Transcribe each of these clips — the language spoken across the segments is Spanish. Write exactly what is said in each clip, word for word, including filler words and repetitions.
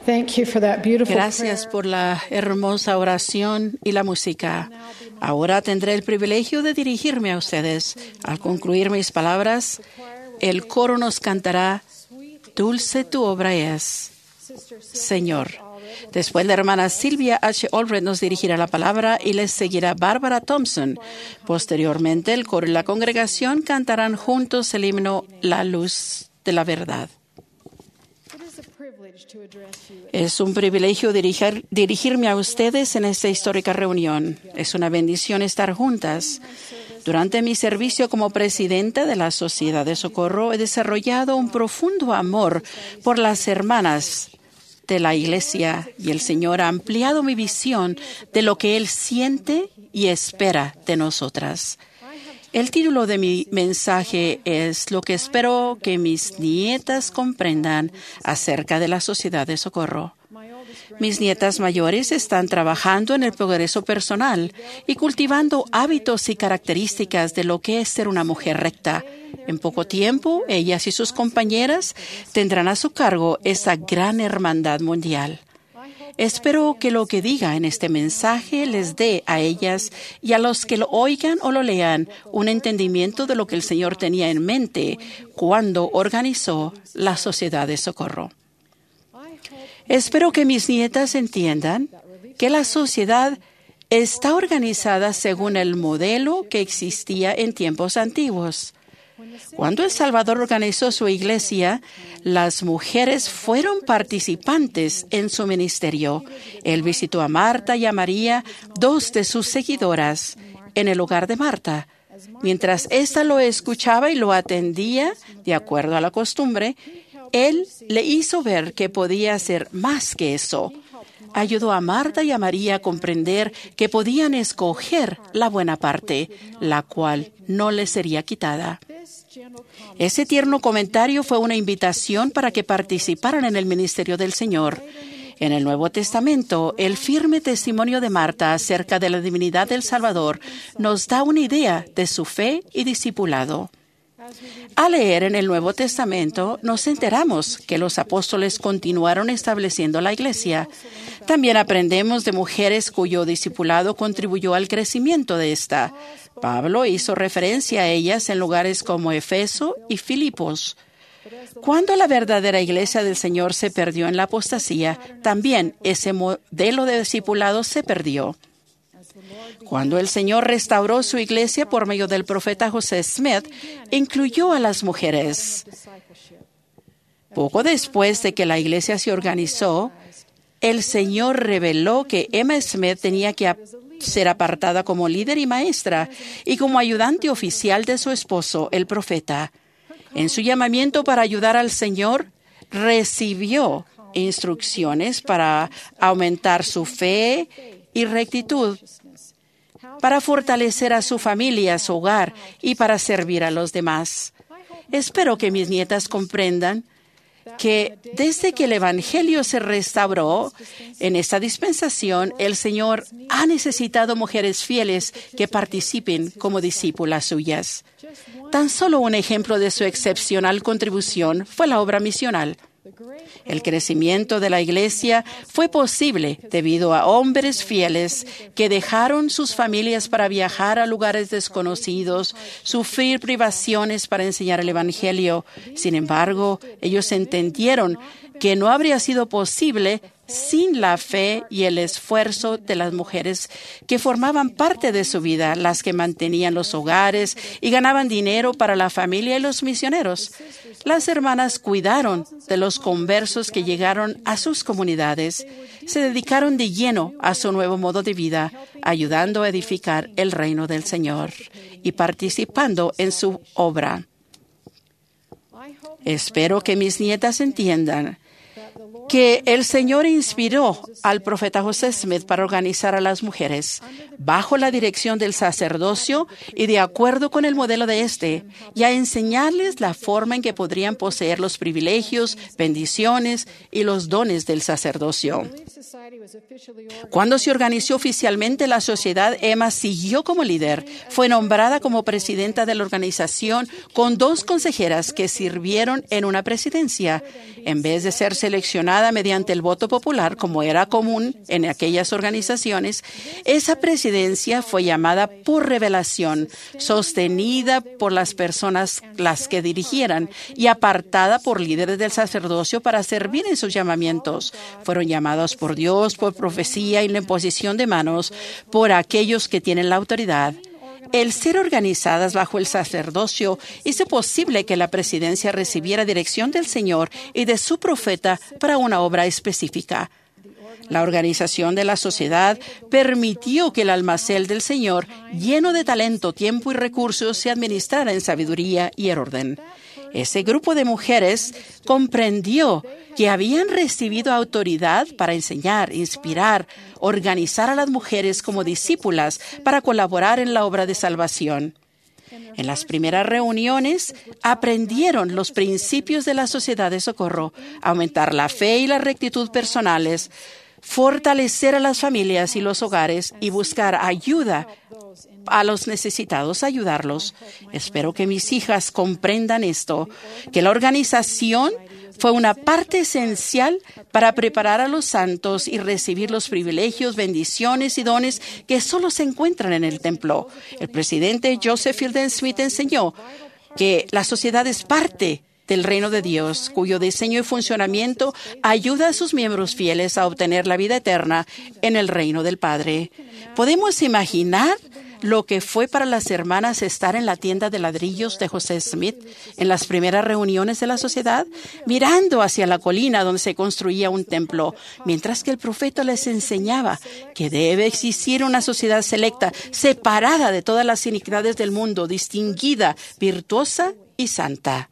Thank you for that beautiful Gracias prayer. por la hermosa oración y la música. Ahora tendré el privilegio de dirigirme a ustedes. Al concluir mis palabras, el coro nos cantará, Dulce tu obra es, Señor. Después la hermana Silvia H. Allred nos dirigirá la palabra y les seguirá Bárbara Thompson. Posteriormente, el coro y la congregación cantarán juntos el himno La Luz de la Verdad. Es un privilegio dirigir, dirigirme a ustedes en esta histórica reunión. Es una bendición estar juntas. Durante mi servicio como presidenta de la Sociedad de Socorro, he desarrollado un profundo amor por las hermanas de la Iglesia y el Señor ha ampliado mi visión de lo que Él siente y espera de nosotras. El título de mi mensaje es Lo que espero que mis nietas comprendan acerca de la Sociedad de Socorro. Mis nietas mayores están trabajando en el progreso personal y cultivando hábitos y características de lo que es ser una mujer recta. En poco tiempo, ellas y sus compañeras tendrán a su cargo esa gran hermandad mundial. Espero que lo que diga en este mensaje les dé a ellas y a los que lo oigan o lo lean un entendimiento de lo que el Señor tenía en mente cuando organizó la Sociedad de Socorro. Espero que mis nietas entiendan que la sociedad está organizada según el modelo que existía en tiempos antiguos. Cuando El Salvador organizó su iglesia, las mujeres fueron participantes en su ministerio. Él visitó a Marta y a María, dos de sus seguidoras, en el hogar de Marta. Mientras ésta lo escuchaba y lo atendía, de acuerdo a la costumbre, él le hizo ver que podía hacer más que eso. Ayudó a Marta y a María a comprender que podían escoger la buena parte, la cual no les sería quitada. Ese tierno comentario fue una invitación para que participaran en el ministerio del Señor. En el Nuevo Testamento, el firme testimonio de Marta acerca de la divinidad del Salvador nos da una idea de su fe y discipulado. Al leer en el Nuevo Testamento, nos enteramos que los apóstoles continuaron estableciendo la iglesia. También aprendemos de mujeres cuyo discipulado contribuyó al crecimiento de esta. Pablo hizo referencia a ellas en lugares como Efeso y Filipos. Cuando la verdadera iglesia del Señor se perdió en la apostasía, también ese modelo de discipulado se perdió. Cuando el Señor restauró su iglesia por medio del profeta José Smith, incluyó a las mujeres. Poco después de que la iglesia se organizó, el Señor reveló que Emma Smith tenía que ser apartada como líder y maestra y como ayudante oficial de su esposo, el profeta. En su llamamiento para ayudar al Señor, recibió instrucciones para aumentar su fe y rectitud, para fortalecer a su familia, a su hogar y para servir a los demás. Espero que mis nietas comprendan que desde que el Evangelio se restauró en esta dispensación, el Señor ha necesitado mujeres fieles que participen como discípulas suyas. Tan solo un ejemplo de su excepcional contribución fue la obra misional. El crecimiento de la iglesia fue posible debido a hombres fieles que dejaron sus familias para viajar a lugares desconocidos, sufrir privaciones para enseñar el Evangelio. Sin embargo, ellos entendieron que no habría sido posible sin la fe y el esfuerzo de las mujeres que formaban parte de su vida, las que mantenían los hogares y ganaban dinero para la familia y los misioneros. Las hermanas cuidaron de los conversos que llegaron a sus comunidades. Se dedicaron de lleno a su nuevo modo de vida, ayudando a edificar el reino del Señor y participando en su obra. Espero que mis nietas entiendan que el Señor inspiró al profeta José Smith para organizar a las mujeres bajo la dirección del sacerdocio y de acuerdo con el modelo de este, y a enseñarles la forma en que podrían poseer los privilegios, bendiciones y los dones del sacerdocio. Cuando se organizó oficialmente la sociedad, Emma siguió como líder. Fue nombrada como presidenta de la organización con dos consejeras que sirvieron en una presidencia. En vez de ser seleccionada seleccionada mediante el voto popular, como era común en aquellas organizaciones, esa presidencia fue llamada por revelación, sostenida por las personas las que dirigieran y apartada por líderes del sacerdocio para servir en sus llamamientos. Fueron llamados por Dios, por profecía y la imposición de manos por aquellos que tienen la autoridad. El ser organizadas bajo el sacerdocio hizo posible que la presidencia recibiera dirección del Señor y de su profeta para una obra específica. La organización de la sociedad permitió que el almacén del Señor, lleno de talento, tiempo y recursos, se administrara en sabiduría y en orden. Ese grupo de mujeres comprendió que habían recibido autoridad para enseñar, inspirar, organizar a las mujeres como discípulas para colaborar en la obra de salvación. En las primeras reuniones aprendieron los principios de la sociedad de socorro, aumentar la fe y la rectitud personales, fortalecer a las familias y los hogares y buscar ayuda a los necesitados, ayudarlos. Espero que mis hijas comprendan esto, que la organización fue una parte esencial para preparar a los santos y recibir los privilegios, bendiciones y dones que solo se encuentran en el templo. El presidente Joseph Fielding Smith enseñó que la sociedad es parte del reino de Dios, cuyo diseño y funcionamiento ayuda a sus miembros fieles a obtener la vida eterna en el reino del Padre. ¿Podemos imaginar lo que fue para las hermanas estar en la tienda de ladrillos de José Smith en las primeras reuniones de la sociedad, mirando hacia la colina donde se construía un templo, mientras que el profeta les enseñaba que debe existir una sociedad selecta, separada de todas las iniquidades del mundo, distinguida, virtuosa y santa?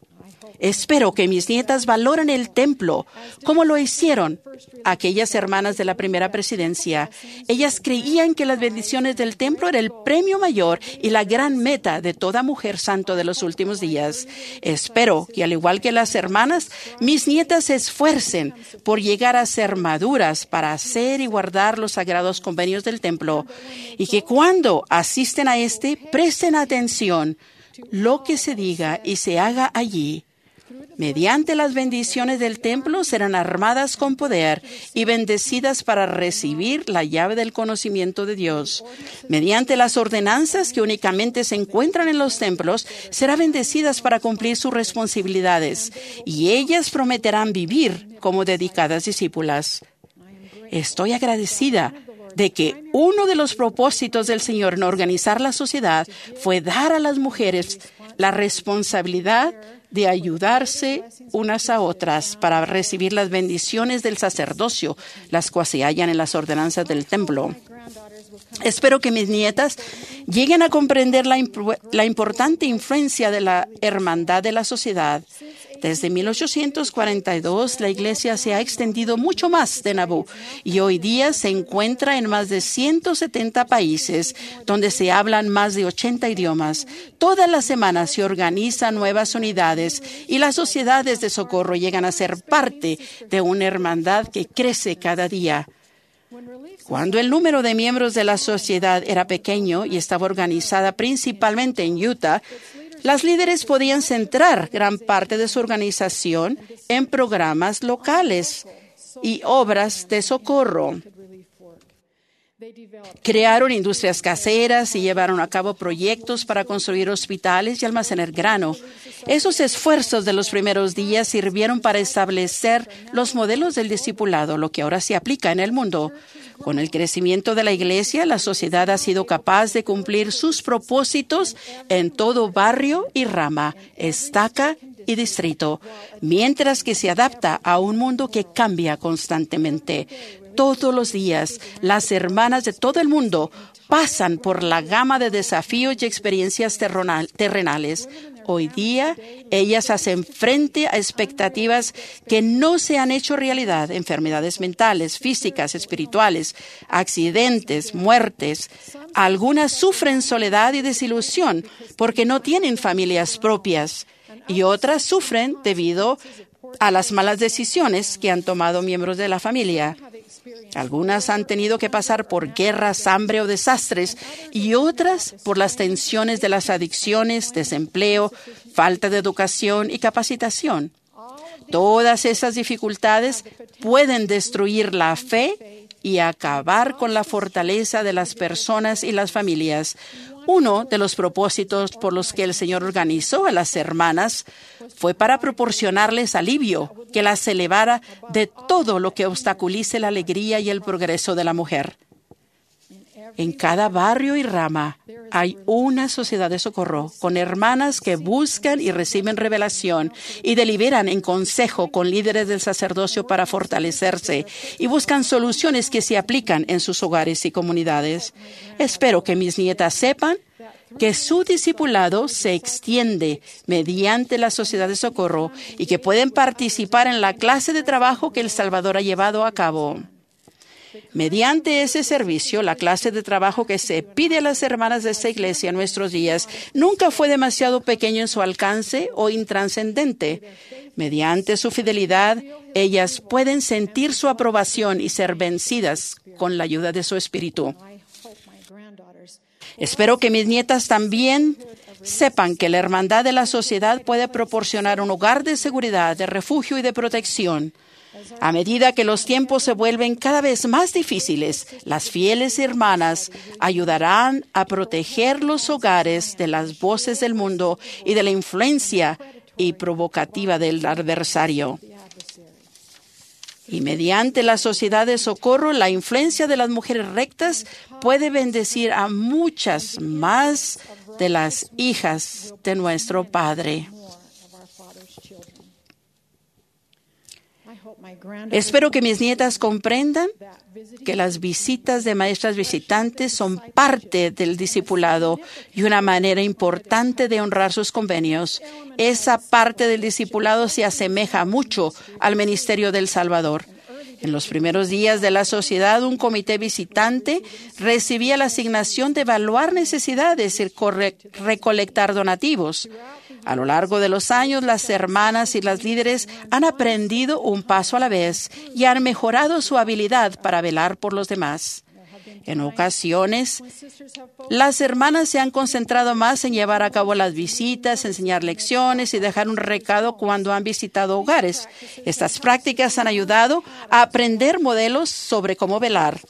Espero que mis nietas valoren el templo como lo hicieron aquellas hermanas de la primera presidencia. Ellas creían que las bendiciones del templo era el premio mayor y la gran meta de toda mujer santo de los últimos días. Espero que, al igual que las hermanas, mis nietas se esfuercen por llegar a ser maduras para hacer y guardar los sagrados convenios del templo, y que cuando asisten a este, presten atención lo que se diga y se haga allí. Mediante las bendiciones del templo serán armadas con poder y bendecidas para recibir la llave del conocimiento de Dios. Mediante las ordenanzas que únicamente se encuentran en los templos, serán bendecidas para cumplir sus responsabilidades, y ellas prometerán vivir como dedicadas discípulas. Estoy agradecida de que uno de los propósitos del Señor en organizar la sociedad fue dar a las mujeres la responsabilidad de ayudarse unas a otras para recibir las bendiciones del sacerdocio, las cuales se hallan en las ordenanzas del templo. Espero que mis nietas lleguen a comprender la, imp- la importante influencia de la hermandad de la sociedad. Desde mil ochocientos cuarenta y dos, la Iglesia se ha extendido mucho más de Nauvoo y hoy día se encuentra en más de ciento setenta países, donde se hablan más de ochenta idiomas. Todas las semanas se organizan nuevas unidades y las sociedades de socorro llegan a ser parte de una hermandad que crece cada día. Cuando el número de miembros de la sociedad era pequeño y estaba organizada principalmente en Utah, las líderes podían centrar gran parte de su organización en programas locales y obras de socorro. Crearon industrias caseras y llevaron a cabo proyectos para construir hospitales y almacenar grano. Esos esfuerzos de los primeros días sirvieron para establecer los modelos del discipulado, lo que ahora se aplica en el mundo. Con el crecimiento de la Iglesia, la sociedad ha sido capaz de cumplir sus propósitos en todo barrio y rama, estaca y distrito, mientras que se adapta a un mundo que cambia constantemente. Todos los días, las hermanas de todo el mundo pasan por la gama de desafíos y experiencias terrenales. Hoy día, ellas hacen frente a expectativas que no se han hecho realidad: enfermedades mentales, físicas, espirituales, accidentes, muertes. Algunas sufren soledad y desilusión porque no tienen familias propias, y otras sufren debido a las malas decisiones que han tomado miembros de la familia. Algunas han tenido que pasar por guerras, hambre o desastres, y otras por las tensiones de las adicciones, desempleo, falta de educación y capacitación. Todas esas dificultades pueden destruir la fe y acabar con la fortaleza de las personas y las familias. Uno de los propósitos por los que el Señor organizó a las hermanas fue para proporcionarles alivio que las elevara de todo lo que obstaculice la alegría y el progreso de la mujer. En cada barrio y rama hay una sociedad de socorro con hermanas que buscan y reciben revelación y deliberan en consejo con líderes del sacerdocio para fortalecerse y buscan soluciones que se aplican en sus hogares y comunidades. Espero que mis nietas sepan que su discipulado se extiende mediante la sociedad de socorro y que pueden participar en la clase de trabajo que El Salvador ha llevado a cabo. Mediante ese servicio, la clase de trabajo que se pide a las hermanas de esta iglesia en nuestros días nunca fue demasiado pequeño en su alcance o intranscendente. Mediante su fidelidad, ellas pueden sentir su aprobación y ser vencidas con la ayuda de su espíritu. Espero que mis nietas también sepan que la hermandad de la sociedad puede proporcionar un hogar de seguridad, de refugio y de protección. A medida que los tiempos se vuelven cada vez más difíciles, las fieles hermanas ayudarán a proteger los hogares de las voces del mundo y de la influencia y provocativa del adversario. Y mediante la sociedad de socorro, la influencia de las mujeres rectas puede bendecir a muchas más de las hijas de nuestro Padre. Espero que mis nietas comprendan que las visitas de maestras visitantes son parte del discipulado y una manera importante de honrar sus convenios. Esa parte del discipulado se asemeja mucho al ministerio del Salvador. En los primeros días de la sociedad, un comité visitante recibía la asignación de evaluar necesidades y recolectar donativos. A lo largo de los años, las hermanas y las líderes han aprendido un paso a la vez y han mejorado su habilidad para velar por los demás. En ocasiones, las hermanas se han concentrado más en llevar a cabo las visitas, enseñar lecciones y dejar un recado cuando han visitado hogares. Estas prácticas han ayudado a aprender modelos sobre cómo velar.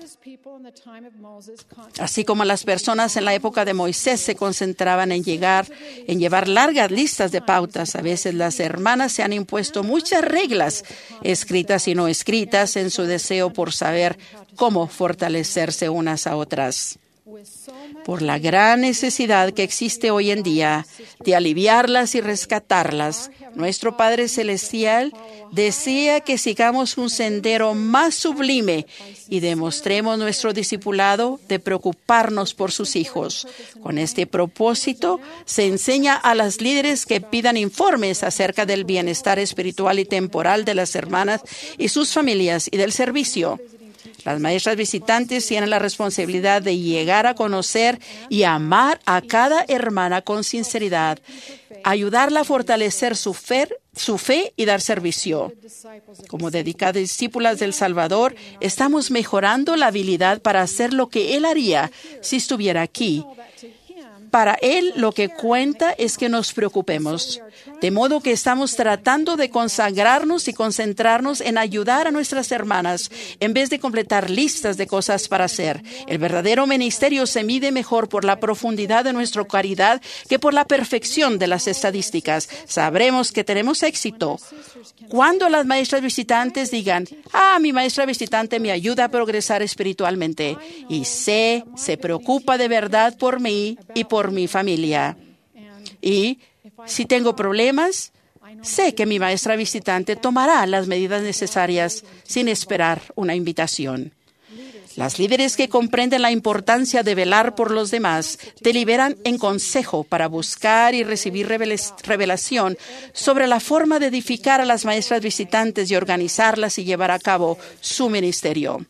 Así como las personas en la época de Moisés se concentraban en llegar, en llevar largas listas de pautas, a veces las hermanas se han impuesto muchas reglas, escritas y no escritas, en su deseo por saber cómo fortalecerse unas a otras. Por la gran necesidad que existe hoy en día de aliviarlas y rescatarlas, nuestro Padre Celestial desea que sigamos un sendero más sublime y demostremos nuestro discipulado de preocuparnos por sus hijos. Con este propósito, se enseña a las líderes que pidan informes acerca del bienestar espiritual y temporal de las hermanas y sus familias y del servicio. Las maestras visitantes tienen la responsabilidad de llegar a conocer y amar a cada hermana con sinceridad, ayudarla a fortalecer su fe, su fe y dar servicio. Como dedicadas discípulas del Salvador, estamos mejorando la habilidad para hacer lo que Él haría si estuviera aquí. Para Él lo que cuenta es que nos preocupemos, de modo que estamos tratando de consagrarnos y concentrarnos en ayudar a nuestras hermanas en vez de completar listas de cosas para hacer. El verdadero ministerio se mide mejor por la profundidad de nuestra caridad que por la perfección de las estadísticas. Sabremos que tenemos éxito cuando las maestras visitantes digan: ah, mi maestra visitante me ayuda a progresar espiritualmente y sé, se preocupa de verdad por mí y por por mi familia. Y si tengo problemas, sé que mi maestra visitante tomará las medidas necesarias sin esperar una invitación. Las líderes que comprenden la importancia de velar por los demás deliberan en consejo para buscar y recibir revelación sobre la forma de edificar a las maestras visitantes y organizarlas y llevar a cabo su ministerio.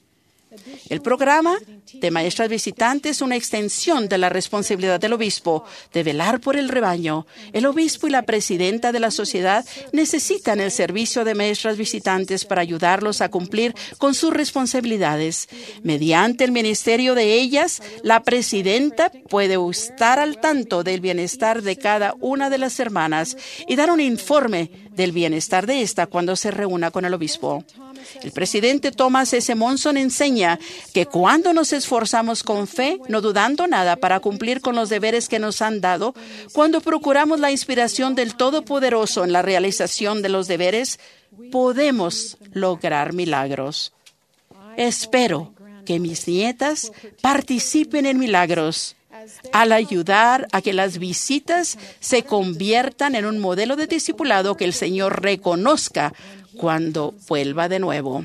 El programa de maestras visitantes es una extensión de la responsabilidad del obispo de velar por el rebaño. El obispo y la presidenta de la sociedad necesitan el servicio de maestras visitantes para ayudarlos a cumplir con sus responsabilidades. Mediante el ministerio de ellas, la presidenta puede estar al tanto del bienestar de cada una de las hermanas y dar un informe del bienestar de esta cuando se reúna con el obispo. El presidente Thomas S. Monson enseña que cuando nos esforzamos con fe, no dudando nada para cumplir con los deberes que nos han dado, cuando procuramos la inspiración del Todopoderoso en la realización de los deberes, podemos lograr milagros. Espero que mis nietas participen en milagros al ayudar a que las visitas se conviertan en un modelo de discipulado que el Señor reconozca cuando vuelva de nuevo.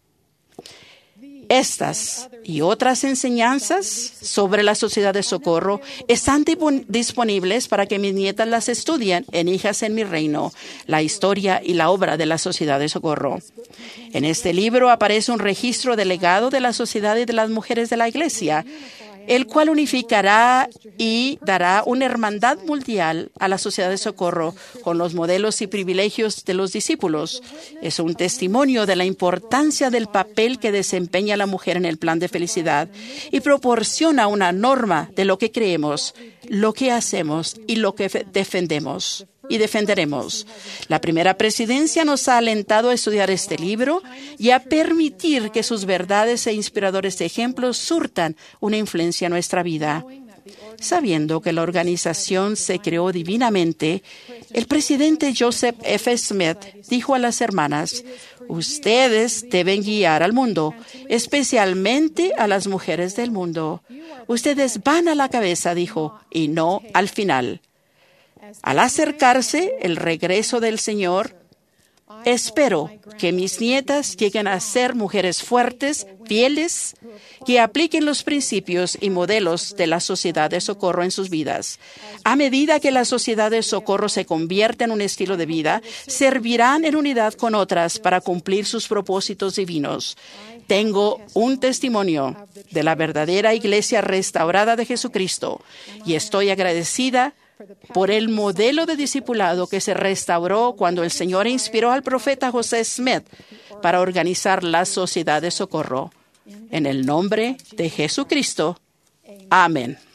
Estas y otras enseñanzas sobre la Sociedad de Socorro están disponibles para que mis nietas las estudien en Hijas en mi Reino, la historia y la obra de la Sociedad de Socorro. En este libro aparece un registro del legado de la Sociedad y de las Mujeres de la Iglesia, el cual unificará y dará una hermandad mundial a la Sociedad de Socorro con los modelos y privilegios de los discípulos. Es un testimonio de la importancia del papel que desempeña la mujer en el plan de felicidad y proporciona una norma de lo que creemos, lo que hacemos y lo que defendemos. Y defenderemos. La primera presidencia nos ha alentado a estudiar este libro y a permitir que sus verdades e inspiradores ejemplos surtan una influencia en nuestra vida. Sabiendo que la organización se creó divinamente, el presidente Joseph F. Smith dijo a las hermanas: ustedes deben guiar al mundo, especialmente a las mujeres del mundo. Ustedes van a la cabeza, dijo, y no al final. Al acercarse el regreso del Señor, espero que mis nietas lleguen a ser mujeres fuertes, fieles, que apliquen los principios y modelos de la Sociedad de Socorro en sus vidas. A medida que la Sociedad de Socorro se convierte en un estilo de vida, servirán en unidad con otras para cumplir sus propósitos divinos. Tengo un testimonio de la verdadera Iglesia restaurada de Jesucristo y estoy agradecida por el modelo de discipulado que se restauró cuando el Señor inspiró al profeta José Smith para organizar la Sociedad de Socorro. En el nombre de Jesucristo. Amén.